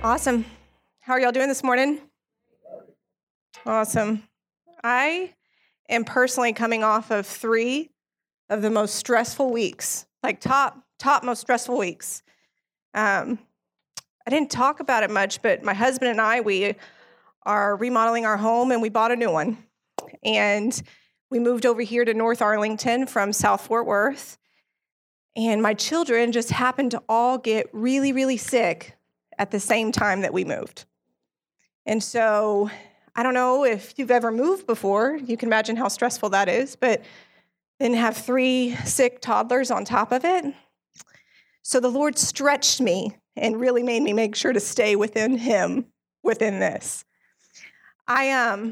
Awesome. How are y'all doing this morning? Awesome. I am personally coming off of 3 of the most stressful weeks, like top most stressful weeks. I didn't talk about it much, but my husband and I, we are remodeling our home and we bought a new one. And we moved over here to North Arlington from South Fort Worth. And my children just happened to all get really, really sick at the same time that we moved. And so I don't know if you've ever moved before. You can imagine how stressful that is, but then have 3 sick toddlers on top of it. So the Lord stretched me and really made me make sure to stay within Him within this. I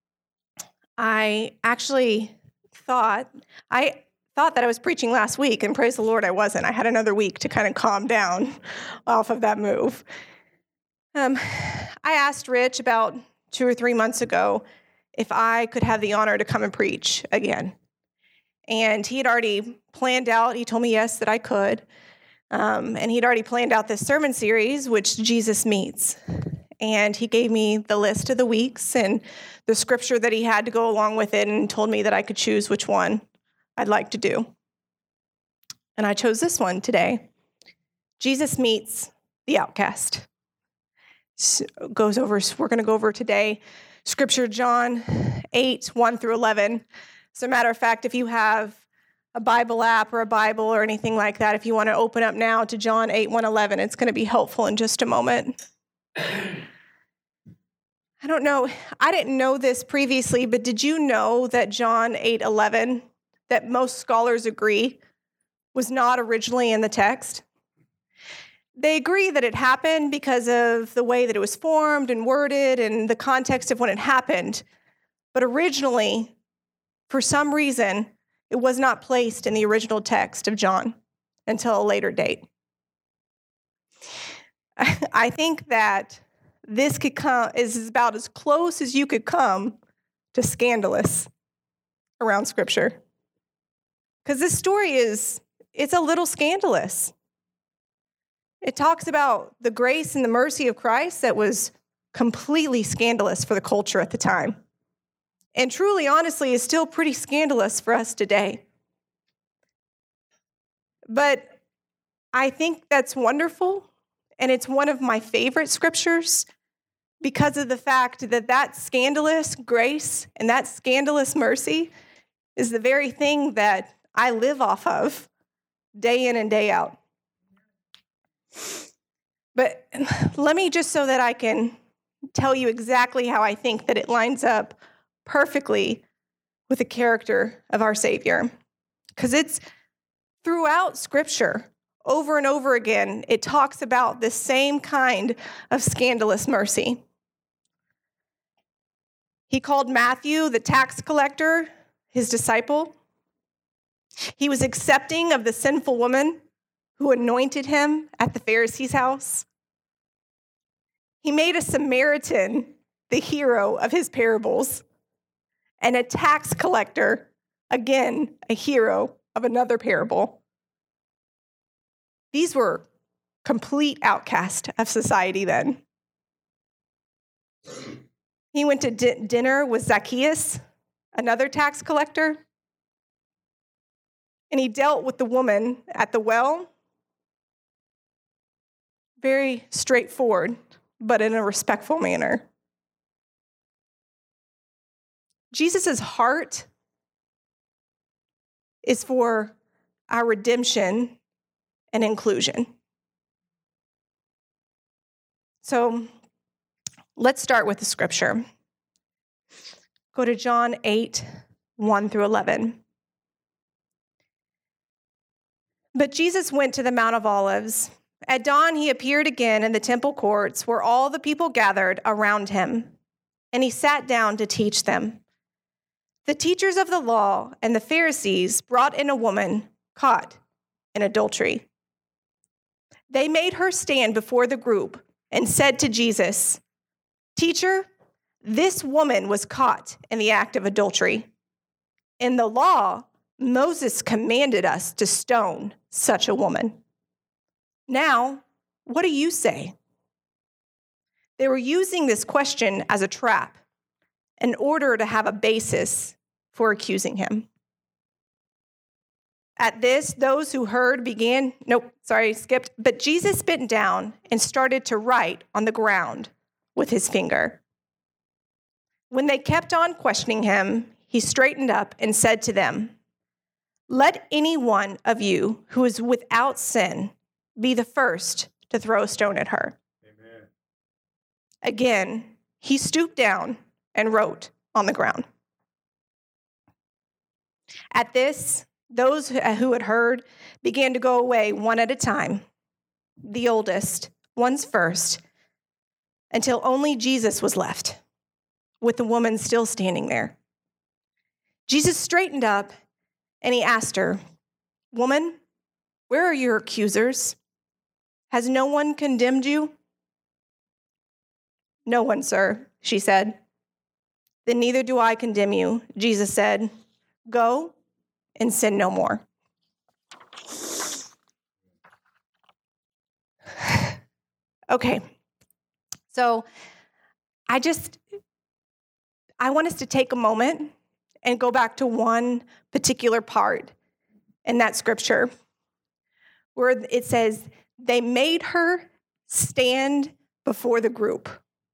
actually thought that I was preaching last week, and praise the Lord, I wasn't. I had another week to kind of calm down off of that move. I asked Rich about 2 or 3 months ago if I could have the honor to come and preach again. And he had already planned out, he told me yes, that I could. And he'd already planned out this sermon series, which Jesus Meets. And he gave me the list of the weeks and the scripture that he had to go along with it and told me that I could choose which one I'd like to do. And I chose this one today. Jesus Meets the Outcast. We're going to go over today scripture John 8, 1 through 11. As a matter of fact, if you have a Bible app or a Bible or anything like that, if you want to open up now to John 8, 1, 11, it's going to be helpful in just a moment. I don't know. I didn't know this previously, but did you know that John 8, 11, that most scholars agree, was not originally in the text? They agree that it happened because of the way that it was formed and worded and the context of when it happened. But originally, for some reason, it was not placed in the original text of John until a later date. I think that this is about as close as you could come to scandalous around Scripture. Because this story it's a little scandalous. It talks about the grace and the mercy of Christ that was completely scandalous for the culture at the time. And truly, honestly, is still pretty scandalous for us today. But I think that's wonderful, and it's one of my favorite scriptures because of the fact that that scandalous grace and that scandalous mercy is the very thing that I live off of day in and day out. But let me, just so that I can tell you exactly how I think that it lines up perfectly with the character of our Savior. Because it's throughout Scripture, over and over again, it talks about the same kind of scandalous mercy. He called Matthew, the tax collector, his disciple. He was accepting of the sinful woman who anointed him at the Pharisee's house. He made a Samaritan the hero of his parables, and a tax collector, again, a hero of another parable. These were complete outcasts of society then. He went to dinner with Zacchaeus, another tax collector, and he dealt with the woman at the well. Very straightforward, but in a respectful manner. Jesus' heart is for our redemption and inclusion. So let's start with the scripture. Go to John 8, 1 through 11. But Jesus went to the Mount of Olives. At dawn, he appeared again in the temple courts where all the people gathered around him, and he sat down to teach them. The teachers of the law and the Pharisees brought in a woman caught in adultery. They made her stand before the group and said to Jesus, "Teacher, this woman was caught in the act of adultery. In the law, Moses commanded us to stone such a woman. Now, what do you say?" They were using this question as a trap in order to have a basis for accusing him. At this, those who heard began, but Jesus bent down and started to write on the ground with his finger. When they kept on questioning him, he straightened up and said to them, "Let any one of you who is without sin be the first to throw a stone at her." Amen. Again, he stooped down and wrote on the ground. At this, those who had heard began to go away one at a time, the oldest, ones first, until only Jesus was left, with the woman still standing there. Jesus straightened up and he asked her, "Woman, where are your accusers? Has no one condemned you?" "No one, sir," she said. "Then neither do I condemn you," Jesus said. "Go and sin no more." Okay, so I want us to take a moment and go back to one particular part in that scripture where it says, they made her stand before the group.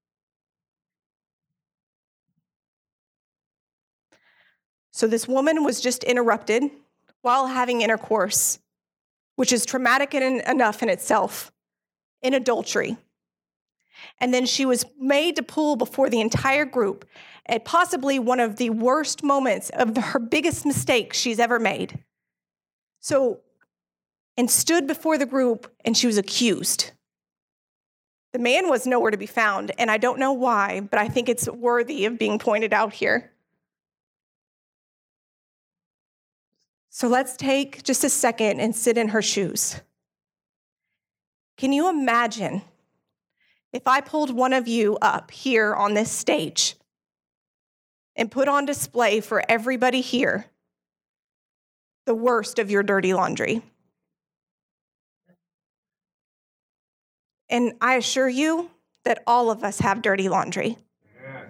So this woman was just interrupted while having intercourse, which is traumatic enough in itself, in adultery. And then she was made to pull before the entire group at possibly one of the worst moments of her biggest mistake she's ever made. And stood before the group, and she was accused. The man was nowhere to be found, and I don't know why, but I think it's worthy of being pointed out here. So let's take just a second and sit in her shoes. Can you imagine if I pulled one of you up here on this stage and put on display for everybody here the worst of your dirty laundry? And I assure you that all of us have dirty laundry. Yeah.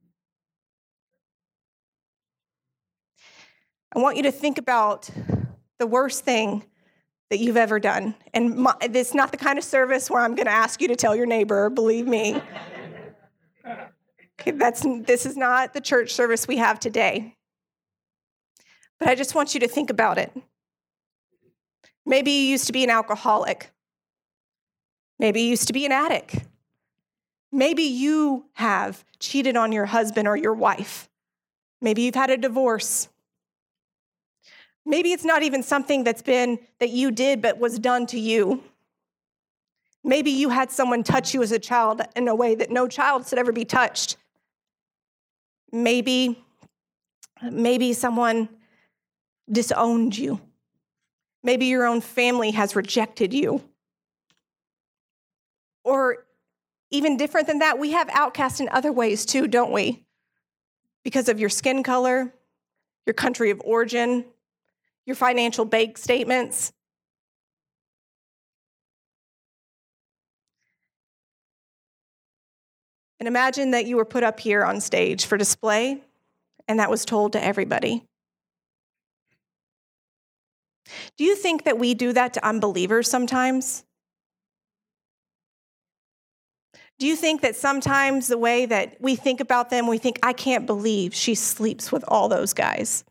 I want you to think about the worst thing that you've ever done. And this is not the kind of service where I'm going to ask you to tell your neighbor, believe me. Okay, this is not the church service we have today. But I just want you to think about it. Maybe you used to be an alcoholic. Maybe you used to be an addict. Maybe you have cheated on your husband or your wife. Maybe you've had a divorce. Maybe it's not even something that you did but was done to you. Maybe you had someone touch you as a child in a way that no child should ever be touched. Maybe someone disowned you. Maybe your own family has rejected you. Or even different than that, we have outcasts in other ways too, don't we? Because of your skin color, your country of origin, your financial bank statements. And imagine that you were put up here on stage for display, and that was told to everybody. Do you think that we do that to unbelievers sometimes? Do you think that sometimes the way that we think about them, we think, I can't believe she sleeps with all those guys.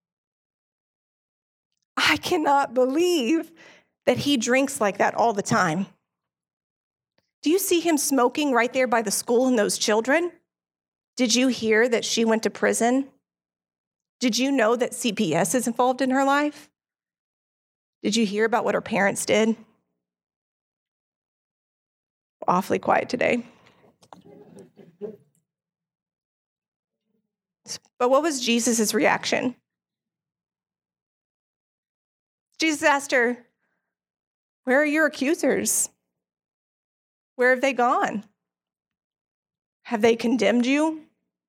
I cannot believe that he drinks like that all the time. Do you see him smoking right there by the school and those children? Did you hear that she went to prison? Did you know that CPS is involved in her life? Did you hear about what her parents did? Awfully quiet today. But what was Jesus' reaction? Jesus asked her, "Where are your accusers? Where have they gone? Have they condemned you?"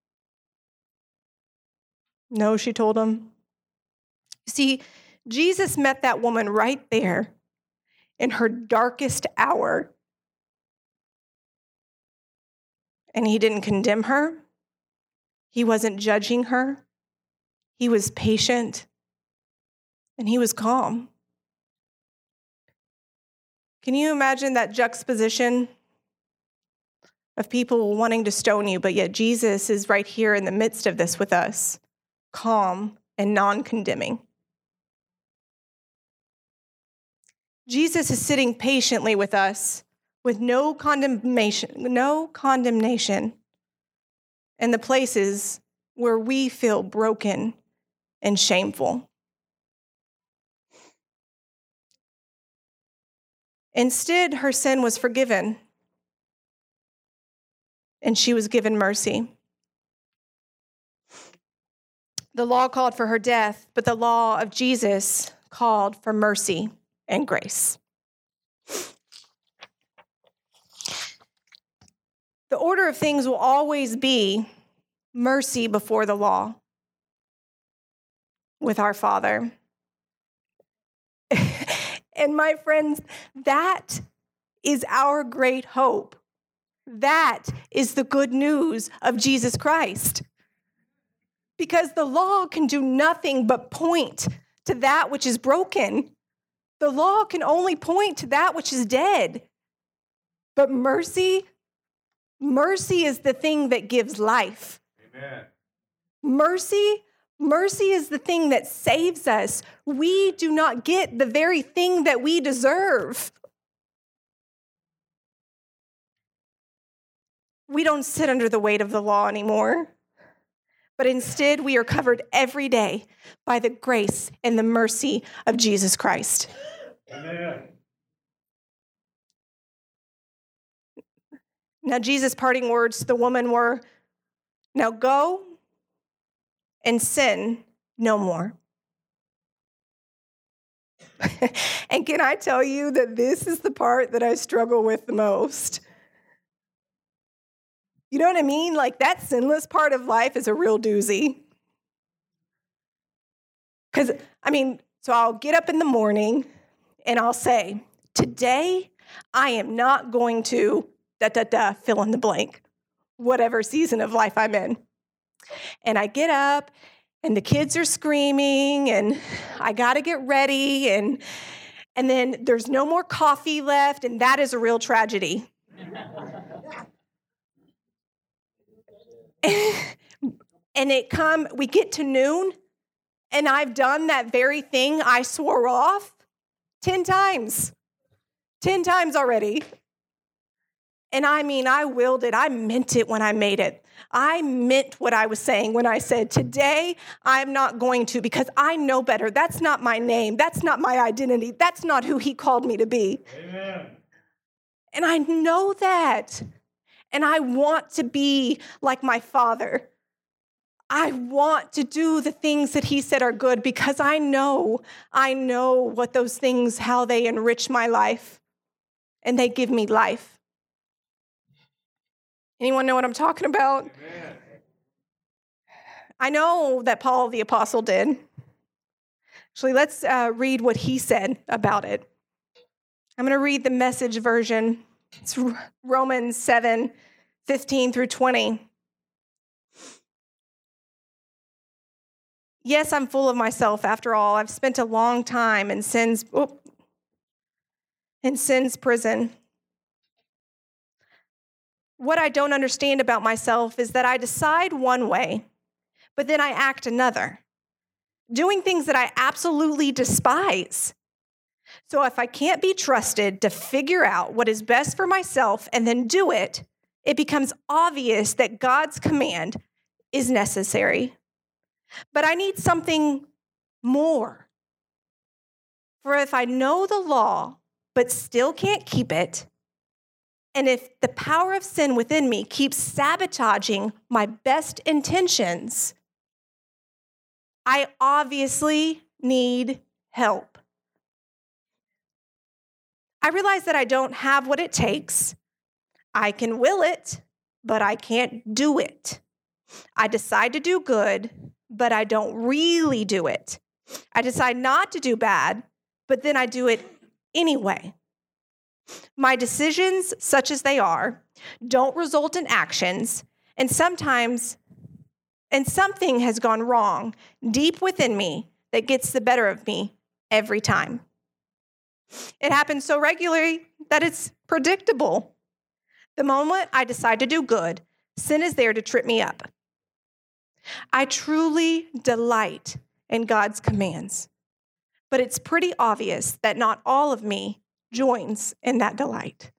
"No," she told him. See, Jesus met that woman right there in her darkest hour. And he didn't condemn her. He wasn't judging her. He was patient and he was calm. Can you imagine that juxtaposition of people wanting to stone you, but yet Jesus is right here in the midst of this with us, calm and non-condemning. Jesus is sitting patiently with us with no condemnation in the places where we feel broken and shameful. Instead, her sin was forgiven, and she was given mercy. The law called for her death, but the law of Jesus called for mercy and grace. The order of things will always be mercy before the law with our Father. And my friends, that is our great hope. That is the good news of Jesus Christ. Because the law can do nothing but point to that which is broken. The law can only point to that which is dead. But mercy is the thing that gives life. Amen. Mercy is the thing that saves us. We do not get the very thing that we deserve. We don't sit under the weight of the law anymore, but instead we are covered every day by the grace and the mercy of Jesus Christ. Amen. Now, Jesus' parting words to the woman were, "Now go and sin no more." And can I tell you that this is the part that I struggle with the most? You know what I mean? Like, that sinless part of life is a real doozy. Because, so I'll get up in the morning and I'll say, today I am not going to fill in the blank, whatever season of life I'm in. And I get up and the kids are screaming and I got to get ready and then there's no more coffee left, and that is a real tragedy. And we get to noon, and I've done that very thing I swore off 10 times. 10 times already. And I willed it. I meant it when I made it. I meant what I was saying when I said, today I'm not going to, because I know better. That's not my name. That's not my identity. That's not who he called me to be. Amen. And I know that. And I want to be like my Father. I want to do the things that he said are good because I know what those things, how they enrich my life and they give me life. Anyone know what I'm talking about? Amen. I know that Paul the Apostle did. Actually, let's read what he said about it. I'm going to read the Message version. It's Romans 7:15 through 20. Yes, I'm full of myself after all. I've spent a long time in sin's prison. What I don't understand about myself is that I decide one way, but then I act another, doing things that I absolutely despise. So if I can't be trusted to figure out what is best for myself and then do it, it becomes obvious that God's command is necessary. But I need something more. For if I know the law, but still can't keep it, and if the power of sin within me keeps sabotaging my best intentions, I obviously need help. I realize that I don't have what it takes. I can will it, but I can't do it. I decide to do good, but I don't really do it. I decide not to do bad, but then I do it anyway. My decisions, such as they are, don't result in actions, and something has gone wrong deep within me that gets the better of me every time. It happens so regularly that it's predictable. The moment I decide to do good, sin is there to trip me up. I truly delight in God's commands, but it's pretty obvious that not all of me joins in that delight.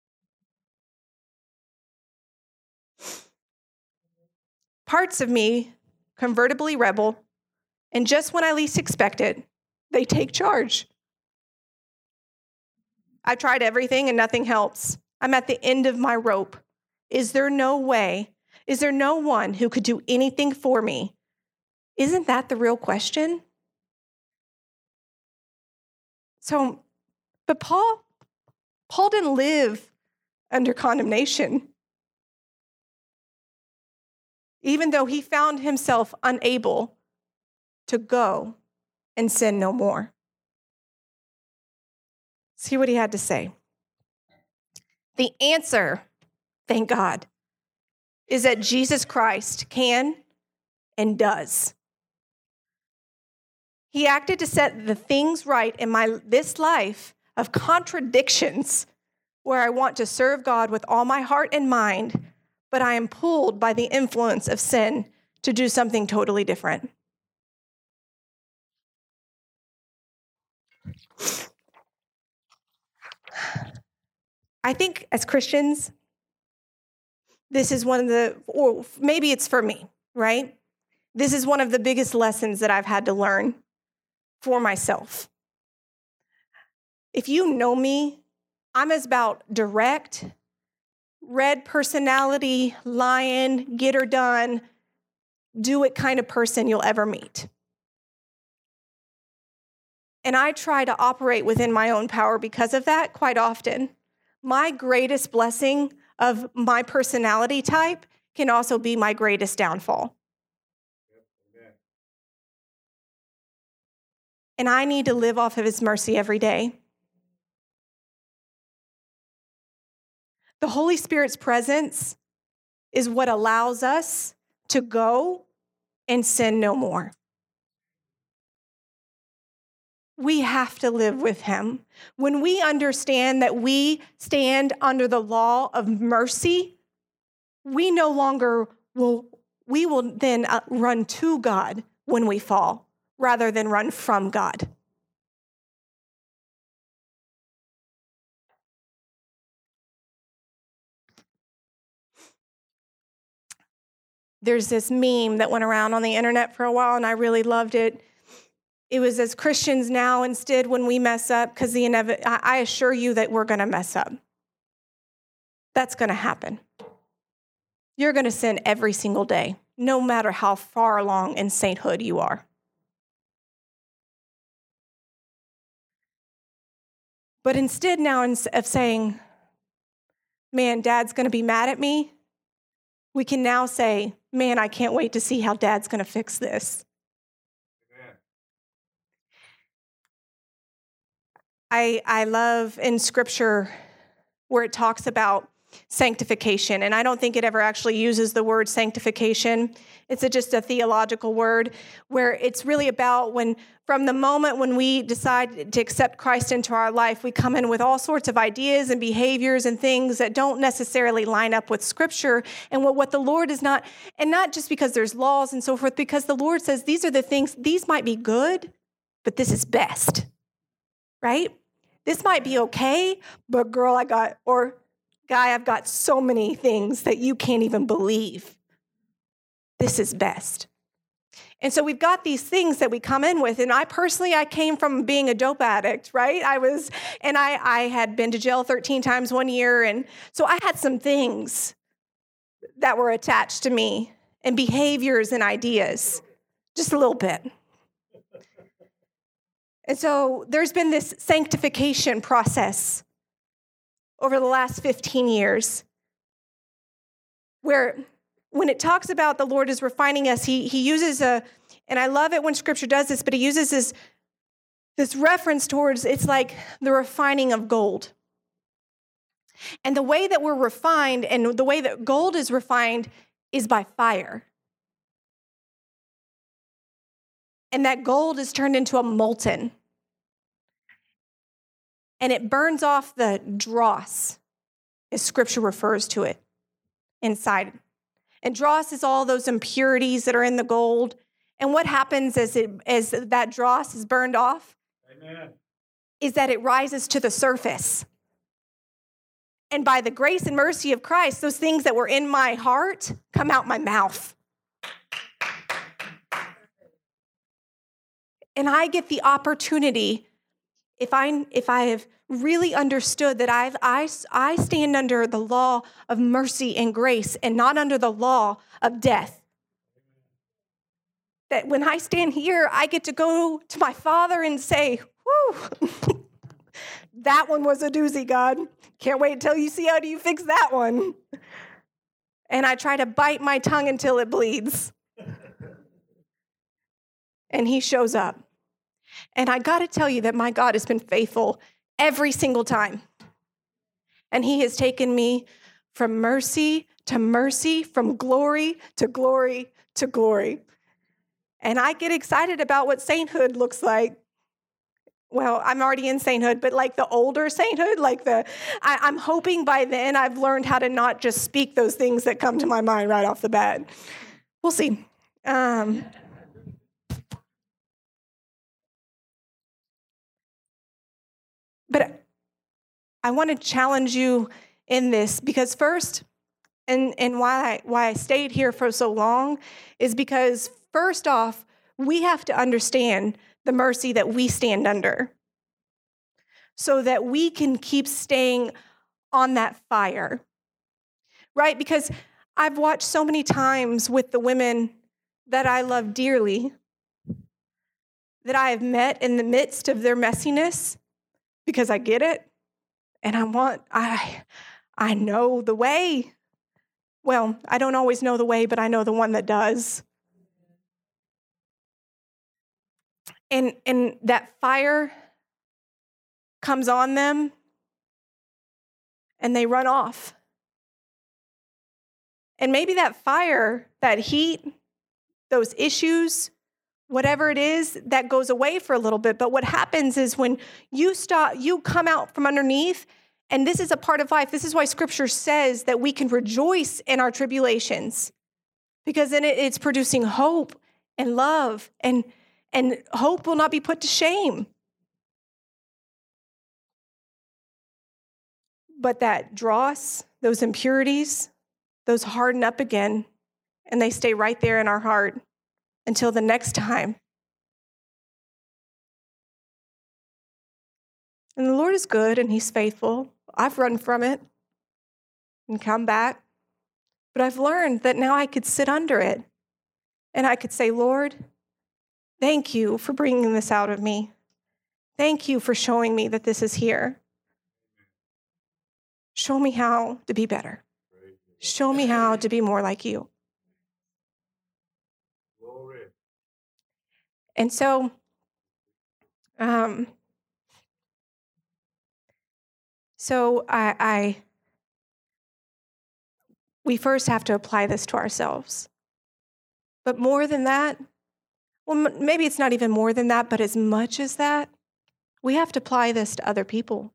Parts of me convertibly rebel, and just when I least expect it, they take charge. I've tried everything and nothing helps. I'm at the end of my rope. Is there no way? Is there no one who could do anything for me? Isn't that the real question? But Paul didn't live under condemnation. Even though he found himself unable to go and sin no more. See what he had to say. The answer, thank God, is that Jesus Christ can and does. He acted to set the things right in this life of contradictions where I want to serve God with all my heart and mind, but I am pulled by the influence of sin to do something totally different. I think as Christians, this is one of the, or maybe it's for me, right? This is one of the biggest lessons that I've had to learn for myself. If you know me, I'm as about direct, red personality, lion, get her done, do it kind of person you'll ever meet. And I try to operate within my own power because of that quite often. My greatest blessing of my personality type can also be my greatest downfall. And I need to live off of his mercy every day. The Holy Spirit's presence is what allows us to go and sin no more. We have to live with him. When we understand that we stand under the law of mercy, we no longer we will then run to God when we fall, rather than run from God. There's this meme that went around on the internet for a while, and I really loved it. It was, as Christians now, instead, when we mess up, because I assure you that we're going to mess up. That's going to happen. You're going to sin every single day, no matter how far along in sainthood you are. But instead now of saying, man, Dad's going to be mad at me, we can now say, man, I can't wait to see how Dad's going to fix this. I love in Scripture where it talks about sanctification, and I don't think it ever actually uses the word sanctification. It's just a theological word where it's really about from the moment when we decide to accept Christ into our life, we come in with all sorts of ideas and behaviors and things that don't necessarily line up with Scripture and what the Lord is not, and not just because there's laws and so forth, because the Lord says these are the things, these might be good, but this is best, right? This might be okay, but girl, guy, I've got so many things that you can't even believe. This is best. And so we've got these things that we come in with. And I came from being a dope addict, right? I had been to jail 13 times 1 year. And so I had some things that were attached to me and behaviors and ideas, just a little bit. And so there's been this sanctification process over the last 15 years where when it talks about the Lord is refining us, he uses and I love it when Scripture does this, but he uses this reference towards, it's like the refining of gold. And the way that we're refined and the way that gold is refined is by fire. And that gold is turned into a molten. And it burns off the dross, as Scripture refers to it, inside. And dross is all those impurities that are in the gold. And what happens as that dross is burned off? Amen. Is that it rises to the surface. And by the grace and mercy of Christ, those things that were in my heart come out my mouth. And I get the opportunity, if I have really understood that I stand under the law of mercy and grace and not under the law of death. That when I stand here, I get to go to my Father and say, whew, that one was a doozy, God. Can't wait until you see how do you fix that one. And I try to bite my tongue until it bleeds. And he shows up. And I got to tell you that my God has been faithful every single time. And he has taken me from mercy to mercy, from glory to glory to glory. And I get excited about what sainthood looks like. Well, I'm already in sainthood, but like the older sainthood, I'm hoping by then I've learned how to not just speak those things that come to my mind right off the bat. We'll see. But I want to challenge you in this because first, and why I stayed here for so long is because first off, we have to understand the mercy that we stand under so that we can keep staying on that fire, right? Because I've watched so many times with the women that I love dearly that I have met in the midst of their messiness because I get it and I know the way. Well, I don't always know the way, but I know the one that does. And that fire comes on them and they run off. And maybe that fire, that heat, those issues, whatever it is, that goes away for a little bit. But what happens is when you come out from underneath, and this is a part of life. This is why Scripture says that we can rejoice in our tribulations, because then it's producing hope and love, and hope will not be put to shame. But that dross, those impurities, those harden up again, and they stay right there in our heart until the next time. And the Lord is good and he's faithful. I've run from it and come back. But I've learned that now I could sit under it and I could say, Lord, thank you for bringing this out of me. Thank you for showing me that this is here. Show me how to be better. Show me how to be more like you. And so, we first have to apply this to ourselves. But more than that, well, maybe it's not even more than that, but as much as that, we have to apply this to other people.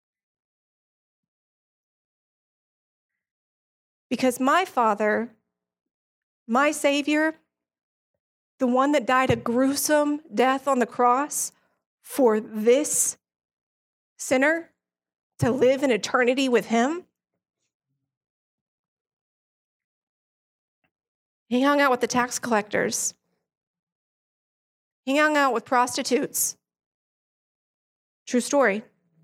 Because my Father, my Savior, the one that died a gruesome death on the cross for this sinner to live in eternity with him, he hung out with the tax collectors. He hung out with prostitutes. True story.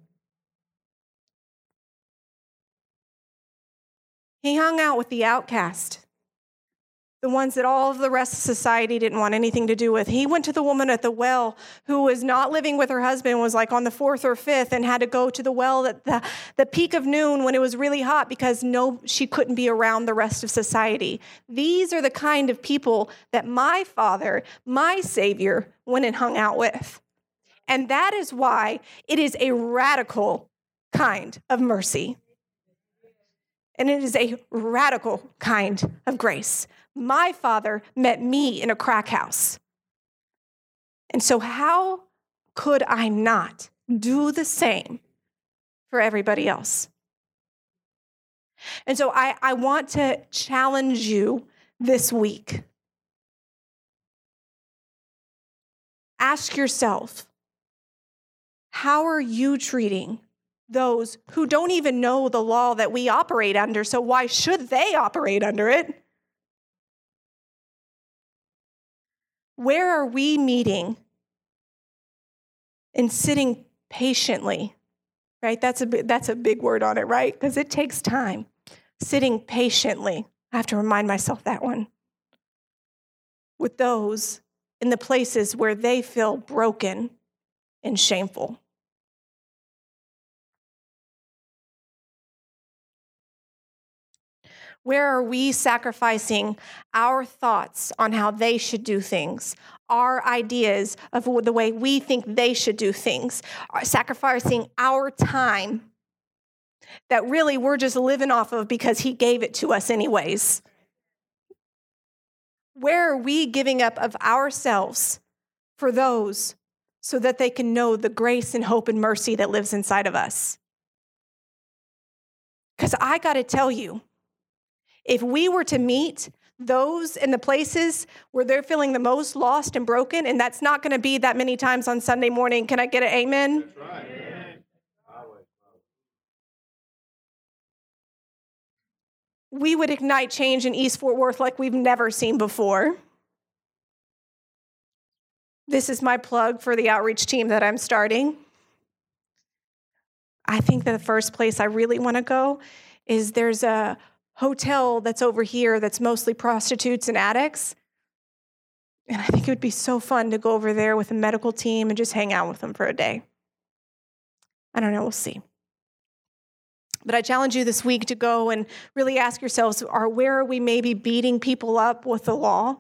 He hung out with the outcast, the ones that all of the rest of society didn't want anything to do with. He went to the woman at the well who was not living with her husband, was like on the 4th or 5th, and had to go to the well at the peak of noon when it was really hot because she couldn't be around the rest of society. These are the kind of people that my Father, my Savior, went and hung out with. And that is why it is a radical kind of mercy. And it is a radical kind of grace. My father met me in a crack house. And so how could I not do the same for everybody else? And so I want to challenge you this week. Ask yourself, how are you treating those who don't even know the law that we operate under? So why should they operate under it? Where are we meeting and sitting patiently? Right? That's a big word on it, right? Because it takes time. Sitting patiently. I have to remind myself that one. With those in the places where they feel broken and shameful. Where are we sacrificing our thoughts on how they should do things, our ideas of the way we think they should do things, sacrificing our time that really we're just living off of because he gave it to us anyways? Where are we giving up of ourselves for those so that they can know the grace and hope and mercy that lives inside of us? Because I got to tell you, if we were to meet those in the places where they're feeling the most lost and broken, and that's not going to be that many times on Sunday morning, can I get an amen? That's right. We would ignite change in East Fort Worth like we've never seen before. This is my plug for the outreach team that I'm starting. I think that the first place I really want to go is there's a hotel that's over here that's mostly prostitutes and addicts. And I think it would be so fun to go over there with a medical team and just hang out with them for a day. I don't know, we'll see. But I challenge you this week to go and really ask yourselves, where are we maybe beating people up with the law?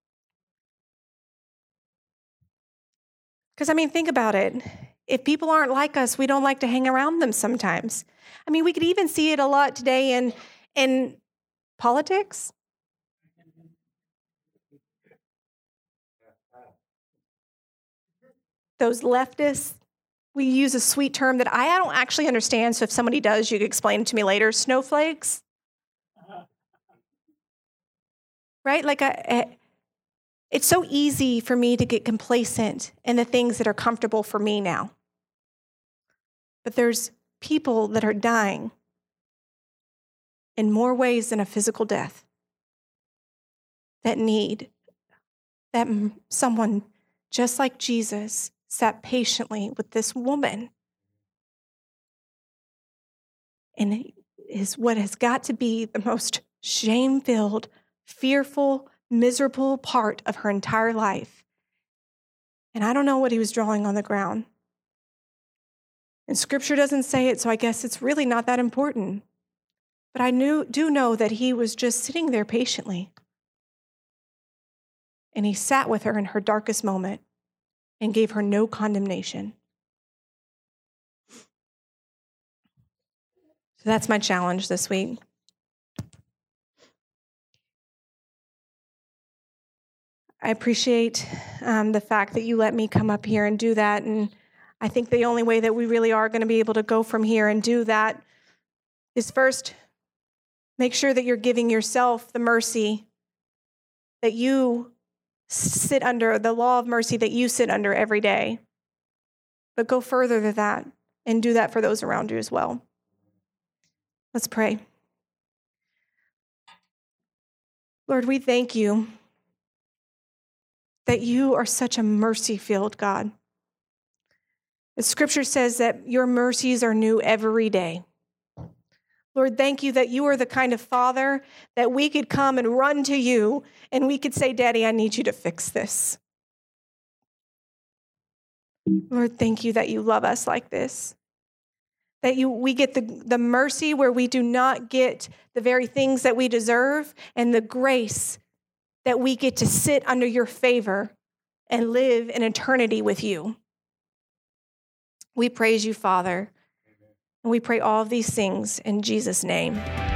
Because, think about it. If people aren't like us, we don't like to hang around them sometimes. We could even see it a lot today in politics. Those leftists, we use a sweet term that I don't actually understand, so if somebody does, you can explain it to me later. Snowflakes. Right? It's so easy for me to get complacent in the things that are comfortable for me now. But there's people that are dying in more ways than a physical death that need that someone just like Jesus sat patiently with this woman. And it is what has got to be the most shame-filled, fearful, miserable part of her entire life. And I don't know what he was drawing on the ground. And Scripture doesn't say it, so I guess it's really not that important. But I do know that he was just sitting there patiently. And he sat with her in her darkest moment and gave her no condemnation. So that's my challenge this week. I appreciate the fact that you let me come up here and do that. And I think the only way that we really are going to be able to go from here and do that is first, make sure that you're giving yourself the mercy that you sit under, the law of mercy that you sit under every day. But go further than that and do that for those around you as well. Let's pray. Lord, we thank you that you are such a mercy-filled God. The Scripture says that your mercies are new every day. Lord, thank you that you are the kind of Father that we could come and run to you and we could say, Daddy, I need you to fix this. Lord, thank you that you love us like this. That we get the mercy where we do not get the very things that we deserve, and the grace that we get to sit under your favor and live in eternity with you. We praise you, Father, and we pray all of these things in Jesus' name.